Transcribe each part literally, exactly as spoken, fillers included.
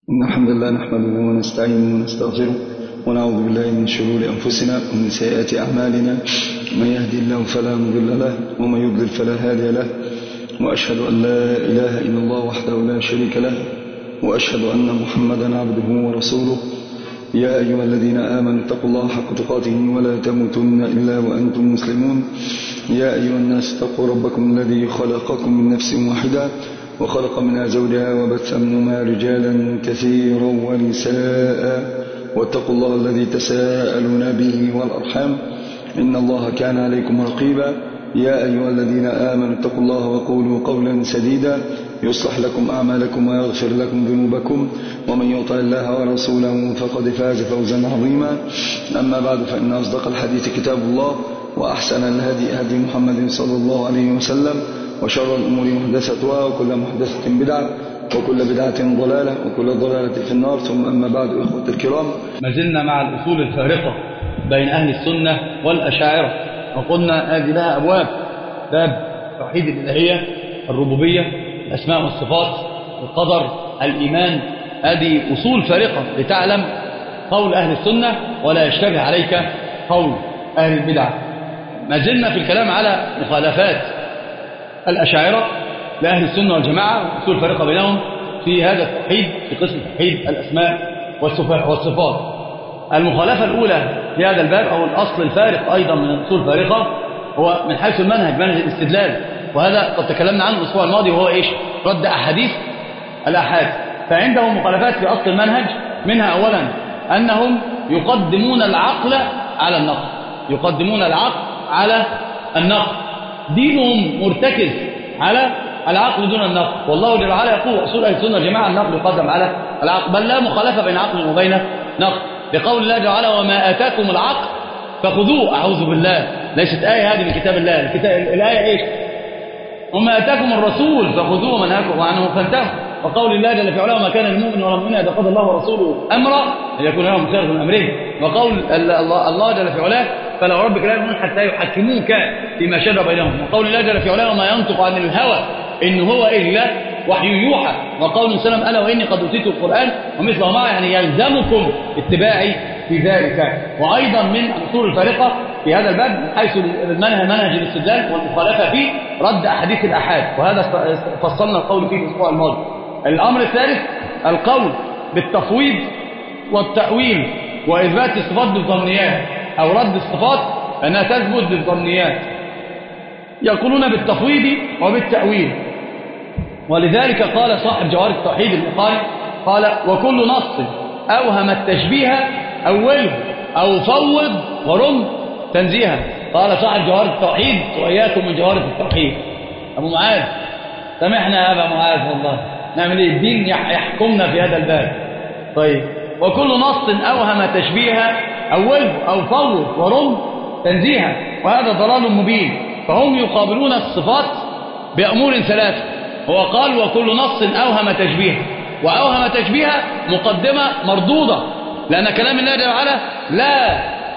إن الحمد لله نحمده ونستعينه ونستغفره ونعوذ بالله من شرور أنفسنا ومن سيئات أعمالنا. من يهدي الله فلا مضل له ومن يضلل فلا هادي له، وأشهد أن لا إله إلا الله وحده لا شريك له، وأشهد أن محمدا عبده ورسوله. يا أيها الذين آمنوا اتقوا الله حق تقاته ولا تموتن إلا وأنتم مسلمون. يا أيها الناس اتقوا ربكم الذي خلقكم من نفس واحدة وخلق منها زوجها وبث منهما رجالا كثيرا ونساء، واتقوا الله الذي تساءلون به والأرحام إن الله كان عليكم رقيبا. يا أيها الذين آمنوا اتقوا الله وقولوا قولا سديدا يصلح لكم أعمالكم ويغفر لكم ذنوبكم، ومن يطع الله ورسوله فقد فاز فوزا عظيما. أما بعد، فإن أصدق الحديث كتاب الله، وأحسن الهدي هدي محمد صلى الله عليه وسلم، وشر الأمور محدثتها، وكل محدثة بدعة، وكل بدعة ضلالة، وكل ضلالة في النار. ثم أما بعد، إخوة الكرام، ما زلنا مع الأصول الفارقة بين أهل السنة والأشاعرة، وقلنا هذه لها أبواب: باب توحيد الإلهية، الربوبية، الأسماء والصفات، القدر، الإيمان. هذه أصول فارقة لتعلم قول أهل السنة ولا يشتبه عليك قول أهل البدع. ما زلنا في الكلام على مخالفات الأشاعرة لأهل السنة والجماعة، أصول فارقة بينهم في هذا التوحيد، في قسم توحيد الأسماء والصفات. المخالفة الأولى في هذا الباب، أو الأصل الفارق أيضا من الأصول الفارقة، هو من حيث المنهج، منهج الاستدلال، وهذا قد تكلمنا عنه الأسبوع الماضي، وهو إيش؟ رد أحاديث الآحاد. فعندهم مخالفات في أصل المنهج، منها أولا أنهم يقدمون العقل على النقل، يقدمون العقل على النقل. دينهم مرتكز على العقل دون النقل، والله جل وعلا يقول: أصول أهل السنة والجماعة النقل يقدم على العقل، بل لا مخالفة بين عقل وبين نقل، لقول الله جل وعلا: وما آتاكم العقل فخذوه. أعوذ بالله، ليست آية هذه من كتاب الله. الكتاب الآية إيش؟ وما آتاكم الرسول فخذوه وما نهاكم عنه فانتهوا. وقول الله جل في علاه: وما كان المؤمن ولا المؤمنة إذا قضى الله ورسوله أمرا أن يكون لهم خيرة من أمرهم. وقول الله جل في علاه: فلا وربك لا يؤمنون حتى يحكموك فيما شجر بينهم. وقول الله جل في علاه: وما ينطق عن الهوى إن هو إلا وحي يوحى. وقول سلم: ألا وإني قد أوتيت القرآن ومثله معه، يعني يلزمكم اتباعي في ذلك. وأيضا من الأصول الفارقة في هذا الباب من حيث المنهج، منهج الاستدلال والمخالفة فيه، رد أحاديث الآحاد، وهذا فصلنا القول فيه الأسبوع الماضي. الأمر الثالث القول بالتفويض والتأويل وإثبات الصفات بالظنيات، أو رد الصفات أنها تثبت بالظنيات. يقولون بالتفويض وبالتأويل، ولذلك قال صاحب جوهر التوحيد البخاري قال: وكل نص أوهم التشبيه أوله أو فوض ورم تنزيها. قال صاحب جوهر التوحيد: وإياكم من جوهر التوحيد. أبو معاذ، سامحنا يا أبا معاذ، والله نعمل إيه؟ الدين يحكمنا في هذا الباب. طيب، وكل نص أوهم تشبيه أوله أو فوض ورم تنزيها، وهذا ضلال مبين. فهم يقابلون الصفات بأمور ثلاثة. هو قال: وكل نص أوهم تشبيه، وأوهم تشبيه مقدمة مردودة، لأن كلام الله جل وعلا لا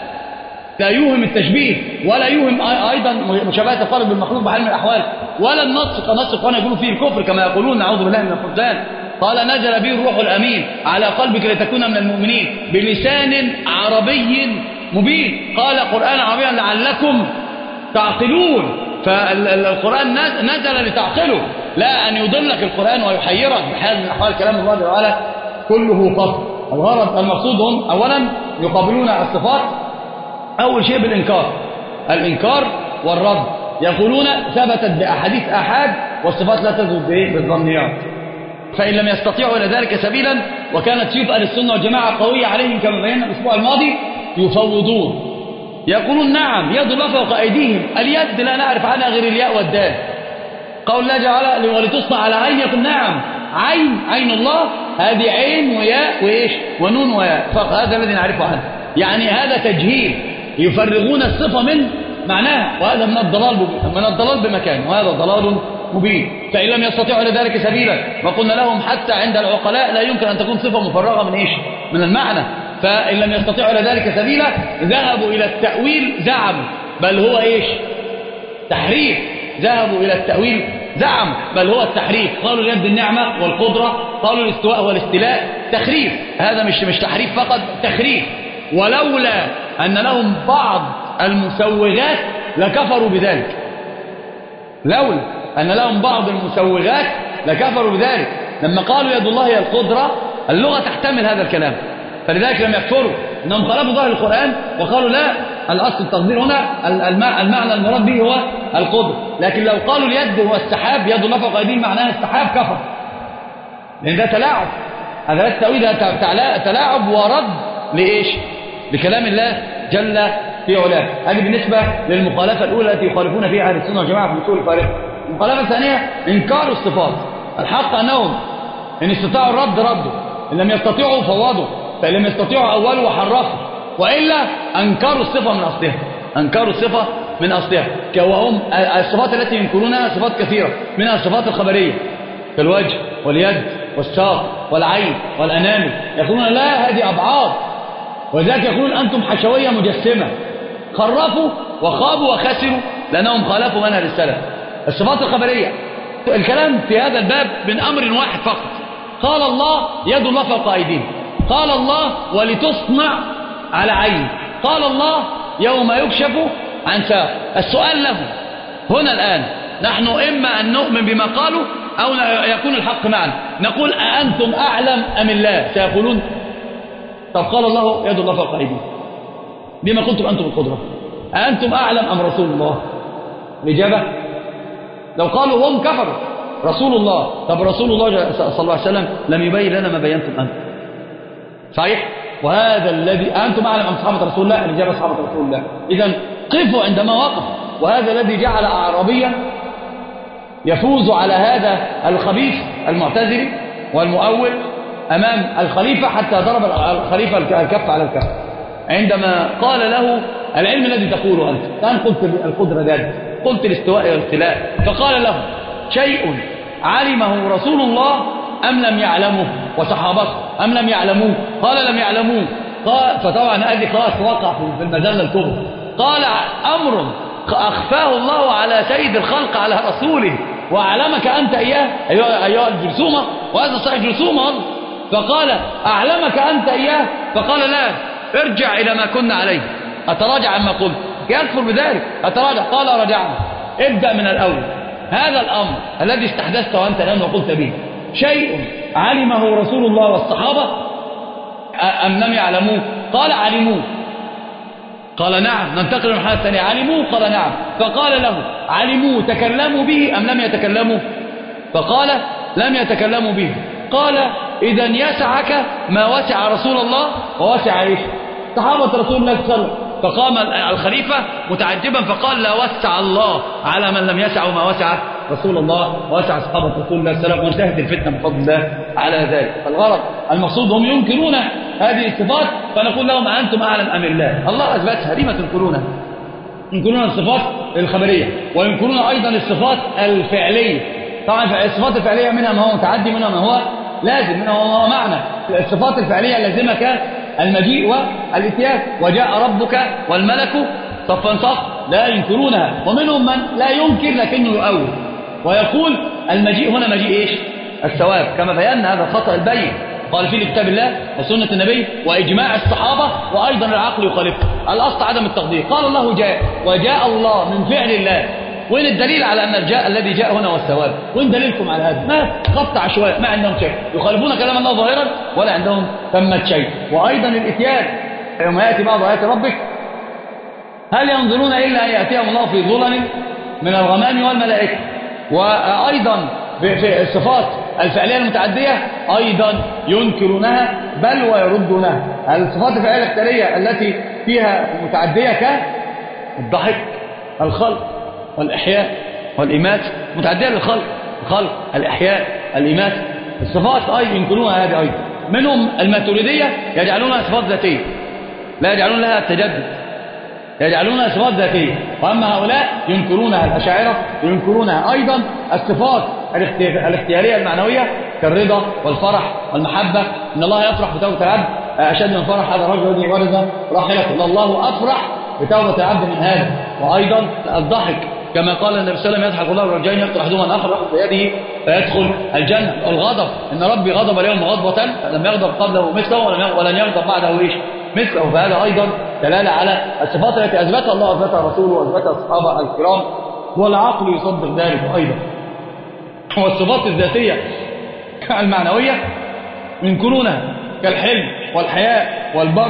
لا يوهم التشبيه، ولا يوهم أيضا مشابهة الخالق بالمخلوق بحال من الأحوال، ولا النص كنص القرآن يقولون فيه الكفر كما يقولون، نعوذ بالله من الخذلان. قال: نزل به الروح الأمين على قلبك لتكون من المؤمنين بلسان عربي مبين. قال: قرآن عربيا لعلكم تعقلون. فالقرآن نزل لتعقله، لا أن يضلك القرآن ويحيرك بحال من الأحوال. كلام الله تعالى كله فصل. الغرض المقصود هم أولا يقابلون الصفات أول شيء بالإنكار، الإنكار والرد. يقولون ثبتت بأحاديث آحاد، والصفات لا تثبت بالظنيات. فإن لم يستطيعوا إلى ذلك سبيلا، وكانت سيوف أهل السنة والجماعة قوية عليهم كما بينا الأسبوع الماضي، يفوضون. يقولون: نعم، يد الله فوق أيديهم. اليد لا نعرف عنها غير الياء والدال. قول الله جعل ولتصنع على عين. يقول: نعم، عين، عين الله، هذه عين وياء وإيش ونون وياء فقط، هذا الذي نعرفه عنه. يعني هذا تجهيل، يفرغون الصفة من معناها، وهذا من الضلال من الضلال بمكان، وهذا ضلال مبين. فإن لم يستطيعوا لذلك سبيلا، وقلنا لهم حتى عند العقلاء لا يمكن أن تكون صفة مفرغة من إيش؟ من المعنى. فإن لم يستطيعوا لذلك سبيلا، ذهبوا إلى التأويل، زعموا بل هو إيش؟ تحريف. ذهبوا إلى التأويل زعموا، بل هو التحريف. قالوا اليد النعمة والقدرة، قالوا الاستواء والاستيلاء، تخريف. هذا مش مش تحريف فقط، تخريف. ولولا أن لهم بعض المسوغات لكفروا بذلك. لولا أن لهم بعض المسوغات لكفروا بذلك. لما قالوا يد الله هي القدرة، اللغة تحتمل هذا الكلام، فلذلك لم يكفروا، إنهم خالفوا ظاهر القرآن وقالوا لا، الأصل التقدير هنا المعنى المراد به هو القدرة. لكن لو قالوا اليد هو السحاب، يد الله فوق أيديهم معناها السحاب، كفر، لأن ده تلاعب. هذا التأويل ده تلاعب ورد لإيش؟ لكلام الله جل في علاه. هذه بالنسبة للمخالفة الأولى التي يخالفون فيها أهل السنة والجماعة في أصول الفارقة. المخالفة الثانية إنكار الصفات. الحق أنهم إن استطاعوا الرد ردوا، إن لم يستطيعوا فوضوا، فإن لم يستطيعوا أولوا وحرفوا، وإلا أنكروا الصفة من أصلها. أنكروا الصفة من أصلها. وهم الصفات التي ينكرونها صفات كثيرة، منها الصفات الخبرية كالوجه واليد والساق والعين والأنامل، يقولون لا، هذه أبعاد، ولذلك يقولون أنتم حشوية مجسمة. خرفوا وخابوا وخسروا لأنهم خالفوا منهج السلف. الصفات الخبرية، الكلام في هذا الباب من أمر واحد فقط. قال الله يد الله فوق أيديهم، قال الله ولتصنع على عين، قال الله يوم يكشف عن ساق. السؤال له هنا الآن، نحن إما أن نؤمن بما قالوا أو يكون الحق معنا، نقول أأنتم أعلم أم الله؟ سيقولون طب قال الله يد الله فوق أيديهم، بما قلتم أنتم القدرة، أأنتم أعلم أم رسول الله؟ الإجابة لو قالوا هم كفروا. رسول الله، طب رسول الله صلى الله عليه وسلم لم يبين لنا ما بينتم أنتم، صحيح؟ وهذا الذي أنتم أعلم أم صحابة رسول الله؟ الإجابة صحابة رسول الله. إذن قفوا عندما وقف. وهذا الذي جعل أعرابيا يفوز على هذا الخبيث المعتزلي والمؤول أمام الخليفة، حتى ضرب الخليفة الكف على الكف عندما قال له العلم الذي تقوله أنت، كان قلت القدرة ذلك، قلت الاستواء والاستيلاء، فقال له شيء علمه رسول الله أم لم يعلمه وصحابته أم لم يعلموه؟ قال لم يعلموه. قال فطبعا هذه خلاص وقع في المذلة الكبرى. قال أمر أخفاه الله على سيد الخلق على رسوله وأعلمك أنت إياه أيها الجرثومة، وهذا صحيح جرثومة. فقال أعلمك أنت إياه؟ فقال لا، ارجع إلى ما كنا عليه، أتراجع عما قلت. يكفر بذلك، أتراجع. قال رجعنا، ابدأ من الأول. هذا الأمر الذي استحدثته أنت الآن وقلت به شيء علمه رسول الله والصحابة أم لم يعلموه؟ قال علموه. قال نعم. ننتقل للمرحلة الثانية، علموه؟ قال نعم. فقال له علموه تكلموا به أم لم يتكلموا؟ فقال لم يتكلموا به. قال إذن يسعك ما وسع رسول الله ووسع إيش؟ صحابة رسول الله صلى الله عليه وسلم. فقام الخليفة متعجبا فقال لا وسع الله على من لم يسع ما وسع رسول الله ووسع صحابة رسول الله صلى الله عليه وسلم، وانتهت الفتنة بفضل الله على ذلك. فالغرض المقصود هم ينكرون هذه الصفات، فنقول لهم أنتم أعلم أم الله؟ الله أثبتها، لما تنكرونها؟ ينكرون الصفات الخبرية وينكرون أيضا الصفات الفعلية. طبعا الصفات الفعلية منها ما هو متعدي، منها ما هو لازم، منها ما هو معنى. الصفات الفعلية اللازمة كالمجيء والاتيان، وجاء ربك والملك صفا صف، لا ينكرونها. ومنهم من لا ينكر لكنه يؤول ويقول المجيء هنا مجيء إيش؟ الثواب، كما بينا هذا الخطأ البين. قال فيه كتاب الله وسنة النبي وإجماع الصحابة، وأيضا العقل يخالفه. الأصل عدم التقدير. قال الله جاء، وجاء الله من فعل الله. وين الدليل على أن الجاء الذي جاء هنا هو الثواب؟ وين دليلكم على هذا؟ ما خط عشوائي، ما عندهم شيء، يخالفون كلام الله ظاهرا ولا عندهم ثمة شيء. وأيضا الإتيان، يوم يأتي بعض آيات ربك هل ينظرون إلا أن يأتيهم الله في ظلل من الغمام والملائكة. وأيضا في الصفات الفعلية المتعدية أيضا ينكرونها بل ويردونها. الصفات الفعلية الاختيارية التي فيها متعدية كالضحك، الخلق والإحياء والإمات، متعدية للخلق، الخلق، الإحياء، الإمات. الصفات أيضا ينكرونها هذه أيضا. منهم الماتريدية يجعلونها صفات ذاتية، لا يجعلون لها التجدد، يجعلونها صفات ذاتية. وأما هؤلاء ينكرونها. الأشاعرة ينكرونها أيضا الصفات الاختيارية المعنوية كالرضا والفرح والمحبة. إن الله يفرح بتوبة العبد أشد من فرح هذا الرجل الذي ورد راحلته، الله أفرح بتوبة العبد من هذا. وأيضا الضحك كما قال النبي صلى الله عليه وسلم يضحك الله الرجلين يقتل احدهما الاخر ياخذ بيده فيدخل الجنه. الغضب ان ربي غضب اليوم غضبه لم يغضب قبله مثله ولن يغضب بعده ايش مثله. فهذا ايضا دلاله على الصفات التي اثبتها الله واثبتها رسوله واثبتها الصحابه الكرام، والعقل يصدق ذلك ايضا. والصفات الذاتيه المعنويه ينكرونها كالحلم والحياء والبر،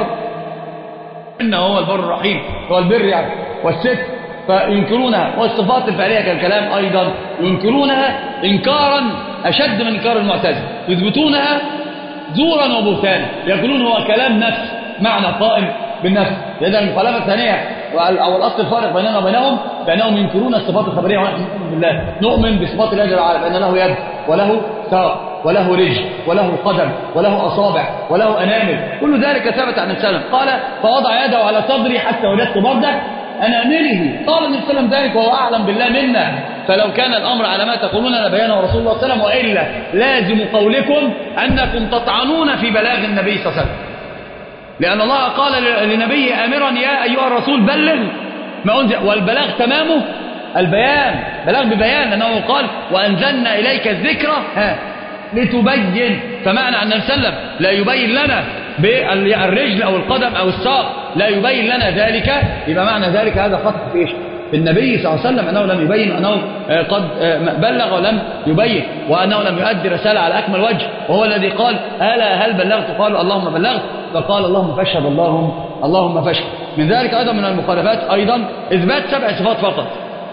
انه هو البر الرحيم هو البر يعني والستر، فينكرونها. والصفات الفعليه كالكلام ايضا ينكرونها انكارا اشد من انكار المعتزله، يثبتونها زورا وبهتانا، يقولون هو كلام نفس معنى قائم بالنفس. لذا المخالفه الثانيه او الاصل الفارق بيننا وبينهم بانهم ينكرون الصفات الخبريه ونحن نؤمن بالله، نؤمن بصفات الله جل وعلا بان له يد وله ساق وله رجل وله قدم وله اصابع وله انامل، كل ذلك ثبت عن السلام. قال فوضع يده على صدري حتى وجدت برده انامله. قال النبي صلى الله عليه وسلم ذلك وهو اعلم بالله منا، فلو كان الامر على ما تقولون لبيانه رسول الله صلى الله عليه وسلم، والا لازم قولكم انكم تطعنون في بلاغ النبي صلى الله عليه وسلم، لان الله قال لنبيه امرا يا ايها الرسول بلغ ما انزل، والبلاغ تمامه البيان، بلاغ ببيان، لانه قال وانزلنا اليك الذكر ها لتبين. فمعنى ان النبي صلى الله عليه وسلم لا يبين لنا بالرجل او القدم او الساق، لا يبين لنا ذلك، يبقى معنى ذلك هذا خطأ في ايش؟ في النبي صلى الله عليه وسلم، انه لم يبين، انه قد بلغ ولم يبين، وانه لم يؤدي رساله على اكمل وجه، وهو الذي قال الا هل بلغت؟ قالوا اللهم بلغت، فقال اللهم فاشهد، اللهم اللهم فاشهد. من ذلك ايضا من المخالفات ايضا اثبات سبع صفات فقط،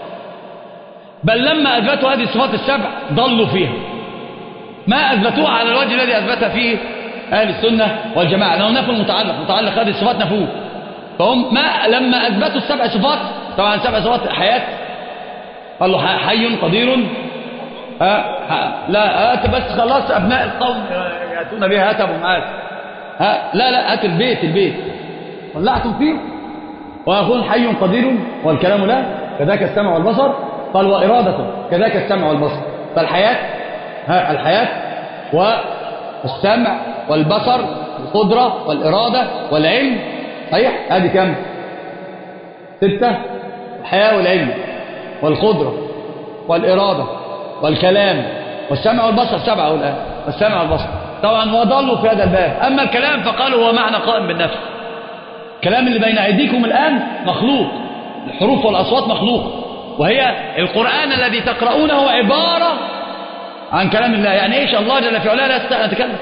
بل لما اثبتوا هذه الصفات السبع ضلوا فيها، ما اثبتوها على الوجه الذي اثبتها فيه اهل السنه والجماعه، انه نفوا المتعلق، متعلق هذه الصفات نفوه. فهم ما لما اثبتوا السبع صفات، طبعا سبع صفات حياه، قال له حي قدير، ها لا هات بس خلاص ابناء القوم ياتون بها، هات ابو معاذ، ها لا لا هات البيت البيت ولعتم فيه، ويقول حي قدير والكلام لا، كذاك السمع والبصر، قال وإرادته كذاك السمع والبصر. فالحياة ها الحياة والسمع والبصر والقدرة والإرادة والعلم، صحيح؟ هذه كم؟ ستة، الحياة والعلم والقدرة والإرادة والكلام والسمع والبصر، سبعة الآن، والسمع والبصر. طبعا وضلوا في هذا الباب. أما الكلام فقالوا هو معنى قائم بالنفس، الكلام اللي بين أيديكم الآن مخلوق، الحروف والأصوات مخلوق، وهي القرآن الذي تقرؤونه عبارة عن كلام الله. يعني إيش؟ الله جل في علاه لا يستطيع أن يتكلم.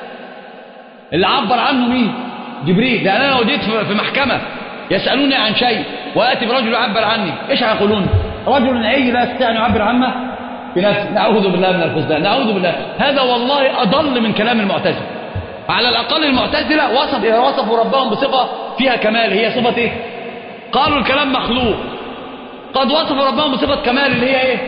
اللي عبر عنه مين؟ جبريل. لأن أنا لو جيت في محكمة يسألوني عن شيء وآتي برجل يعبر عني، إيش هيقولون؟ رجل عي لا يستطيع أن يعبر عنه في نفسه، نعوذ بالله من الخذلان، نعوذ بالله. هذا والله أضل من كلام المعتزلة. على الأقل المعتزلة وصف وصفوا ربهم بصفة فيها كمال، هي صفة إيه؟ قالوا الكلام مخلوق. قد وصفوا ربهم بصفة كمال اللي هي إيه؟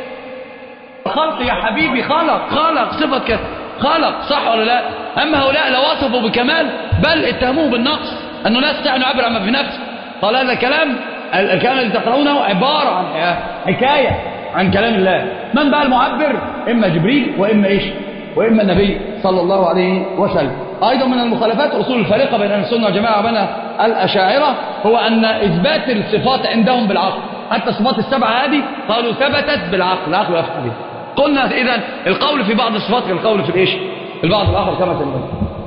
خلق يا حبيبي، خلق خلق صفة ك... خلق، صح ولا لا؟ أما هؤلاء لو وصفوا بكمال بل اتهموه بالنقص، أنه لا يستطيع أن يعبر عما في نفسه. قال هذا الكلام، الكلام الذي تقرؤونه عبارة عن حكاية عن كلام الله. من بقى المعبر؟ إما جبريل وإما إيش؟ وإما النبي صلى الله عليه وسلم. أيضا من المخالفات أصول الفارقة بين السنة والجماعة وبين الأشاعرة هو أن إثبات الصفات عندهم بالعقل، حتى الصفات السبعة هذه قالوا ثبتت بالعقل، العقل يفهم بها. قلنا إذن القول في بعض الصفات كالقول في الإيش؟ في البعض الآخر كما سنقول.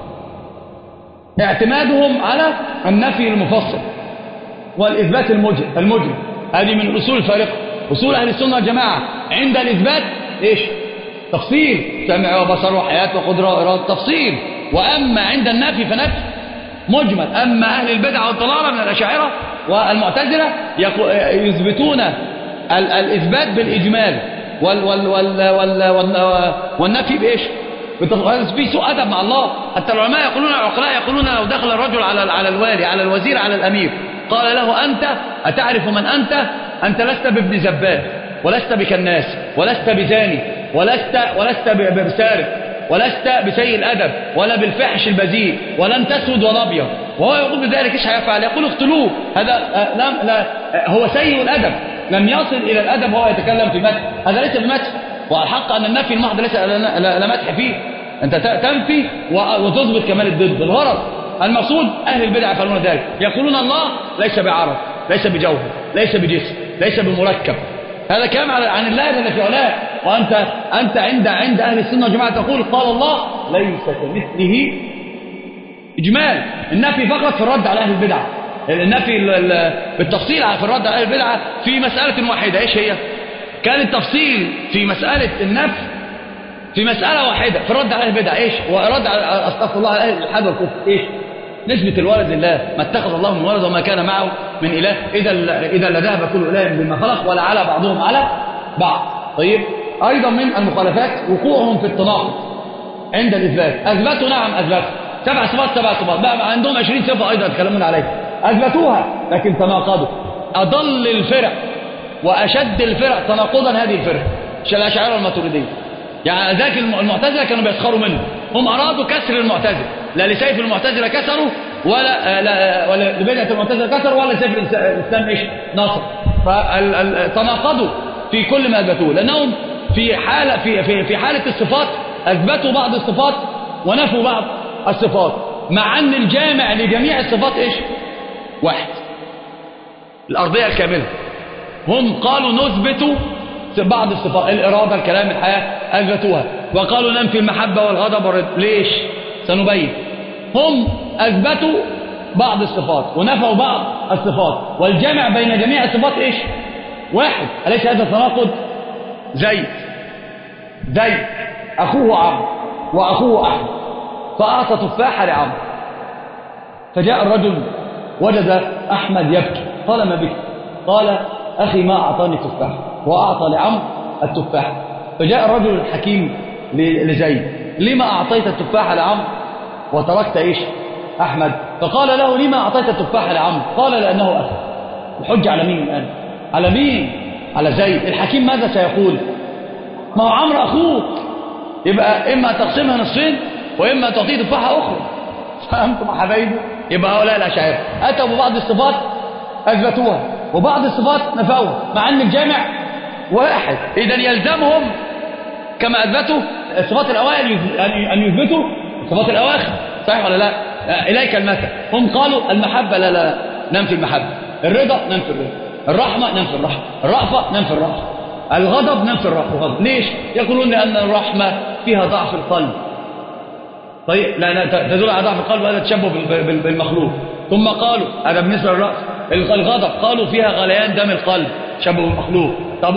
اعتمادهم على النفي المفصل والإثبات المجمل المجمل، هذه من أصول الفارقة. أصول أهل السنة والجماعة عند الإثبات إيش؟ تفصيل، سمع وبصر وحياة وقدرة وإرادة، تفصيل. وأما عند النفي فنفي مجمل. أما أهل البدع والضلالة من الأشاعرة والمعتزلة يثبتون الإثبات بالإجمال وال وال وال وال وال والنفي بإيش؟ في سوء أدب مع الله. حتى العلماء يقولون، العقلاء يقولون لو دخل الرجل على على الوالي، على الوزير، على الأمير، قال له أنت أتعرف من أنت؟ أنت لست بابن زبال، ولست بكناس، ولست بزاني، ولست ولست بسارق، ولست بسيء الأدب، ولا بالفحش البذيء، ولن تسود ولا أبيض. وهو يقول بذلك إيش هيفعل؟ يقول اقتلوه. هذا لا, لا هو سيء الأدب، لم يصل إلى الأدب وهو يتكلم في مدح، هذا ليس بمدح. والحق أن النفي المحض ليس لا مدح فيه، أنت تنفي وتثبت كمال الضد. الغرض المقصود أهل البدع يفعلون ذلك، يقولون الله ليس بعرض، ليس بجوهر، ليس بجسم، ليس بمركب، هذا كلام عن الله جل في علاه. وأنت أنت عند عند أهل السنة والجماعة تقول قال الله ليس كمثله إجمال، النفي فقط في الرد على أهل البدعة، النفي بالتفصيل في الرد على أهل البدعة في مسألة واحدة. إيش هي؟ كان التفصيل في مسألة النفي في مسألة واحدة في الرد على أهل البدعة. إيش؟ ورد على أستغفر الله على أهل الإلحاد والكفر. إيش؟ نسبة الولد لله، ما اتخذ الله من ولد وما كان معه من إله، إذا إذا لذهب كل إله بما خلق ولا على بعضهم على بعض. طيب، أيضا من المخالفات وقوعهم في التناقض عند الإثبات. أثبتوا نعم أثبتوا سبع صفات سبع صفات، بقى عندهم عشرين صفة أيضا يتكلمون عليها، أثبتوها لكن تناقضوا. أضل الفرق وأشد الفرق تناقضا هذه الفرق الأشاعرة والماتريدية. يعني ذاك المعتزلة كانوا بيسخروا منه، هم أرادوا كسر المعتزلة، لا لسيف المعتزلة كسروا ولا لا ولا لبدعة المعتزلة كسروا ولا سيف الإسلام إيش نصر. فتناقضوا في كل ما أثبتوه، لأنهم في حالة في في في حالة الصفات أثبتوا بعض الصفات ونفوا بعض الصفات، مع أن الجامع لجميع الصفات إيش؟ واحد، الأرضية الكاملة. هم قالوا نثبت بعض الصفات، الإرادة، الكلام، الحياة، أثبتوها، وقالوا ننفي المحبة والغضب والرضا. ليش؟ سنبين. هم أثبتوا بعض الصفات ونفوا بعض الصفات، والجامع بين جميع الصفات إيش؟ واحد. أليس هذا تناقض؟ زيد زيد أخوه عمرو وأخوه أحمد، فأعطى تفاحة لعمرو، فجاء الرجل وجد أحمد يبكي، قال ما بك؟ قال أخي ما أعطاني تفاحة، وأعطى لعمرو التفاحة. فجاء الرجل الحكيم لزيد، لما أعطيت التفاحة لعمرو وتركت إيش؟ أحمد؟ فقال له لما أعطيت التفاحة لعمرو؟ قال لأنه أخي. الحجة على مين الآن؟ على مين؟ على زيد. الحكيم ماذا سيقول؟ ما هو عمرو أخوك، يبقى إما تقسمها نصفين وإما تعطيه تفاحة أخرى. فهمتم يا حبايبي؟ يبقى هؤلاء الأشاعرة أتوا ببعض الصفات أثبتوها وبعض الصفات نفوها، مع أن الجامع واحد. إذا يلزمهم كما أثبتوا الصفات الأوائل أن يثبتوا الصفات الأواخر، صحيح ولا لا؟ إليك المثل. هم قالوا المحبة لا لا ننفي المحبة، الرضا ننفي الرضا، الرحمة ننفي الرحمة، الرأفة ننفي الرأفة، الغضب ننفي الغضب. ليش؟ يقولون لأن الرحمة فيها ضعف القلب. طيب، لا تدل على ضعف القلب، هذا تشبه بالمخلوق. ثم قالوا هذا بالنسبة للرأس. الغضب قالوا فيها غليان دم القلب، شبه بالمخلوق. طب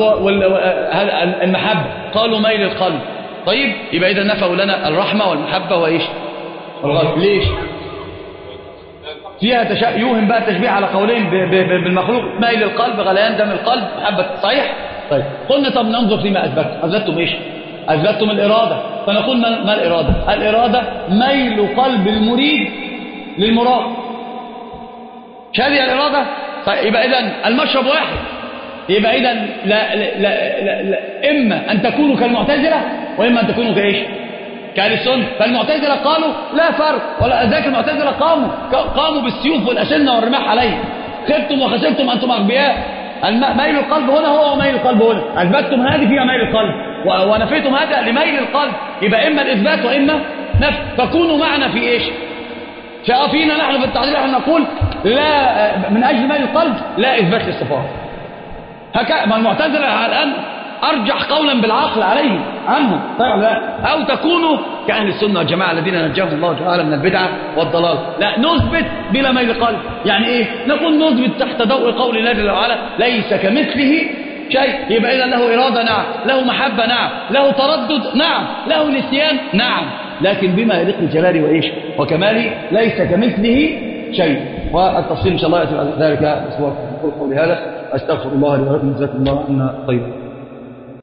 المحبة قالوا ميل القلب. طيب، يبقى إذا نفوا لنا الرحمة والمحبة وإيش؟ الغضب. ليش؟ فيها تشا... يوهم بقى تشبيه على قولين بالمخلوق، ميل القلب، غليان دم القلب، محبة. صحيح؟ طيب، قلنا طب ننظر فيما أثبتتم. أثبتتم إيش؟ أثبتتم الإرادة. فنقول ما, ما الإرادة؟ الإرادة ميل قلب المريد للمراد. مش هذه الإرادة؟ طيب، يبقى إذن المشرب واحد. يبقى إذن لا, لا, لا, لا, لا إما أن تكونوا كالمعتزلة وإما أن تكونوا كإيش؟ كأهل السنة. فالمعتزلة قالوا لا فرق، ولا ذاك المعتزلة قاموا قاموا بالسيوف والأسنة والرماح عليه. خبتم وخسرتم أنتم أغبياء. ميل القلب هنا هو وميل القلب هنا. أثبتتم هذه فيها ميل القلب ونفيتم هذا لميل القلب. يبقى إما الإثبات وإما نفي. فكونوا معنا في إيش؟ فينا نحن في التعديل نحن نقول لا من أجل ميل القلب لا إثبات للصفات. هكذا ما المعتزلة الآن أرجح قولا بالعقل عليه عنه. طيب لا، أو تكونوا كأهل السنة والجماعة الذين نجاهم الله تعالى من البدعة والضلال. لا، نثبت بلا ميل قلب. يعني إيه؟ نقول نثبت تحت ضوء قول الله جل وعلا ليس كمثله شيء. يبقى إذا له إرادة نعم، له محبة نعم، له تردد نعم، له نسيان نعم، لكن بما يليق بجلاله وإيش وكماله، ليس كمثله شيء. والتفصيل إن شاء الله يأتي بعد ذلك. أسوأ قولي هذا، أستغفر الله لي ولكم، جزاكم الله عنا خيرا.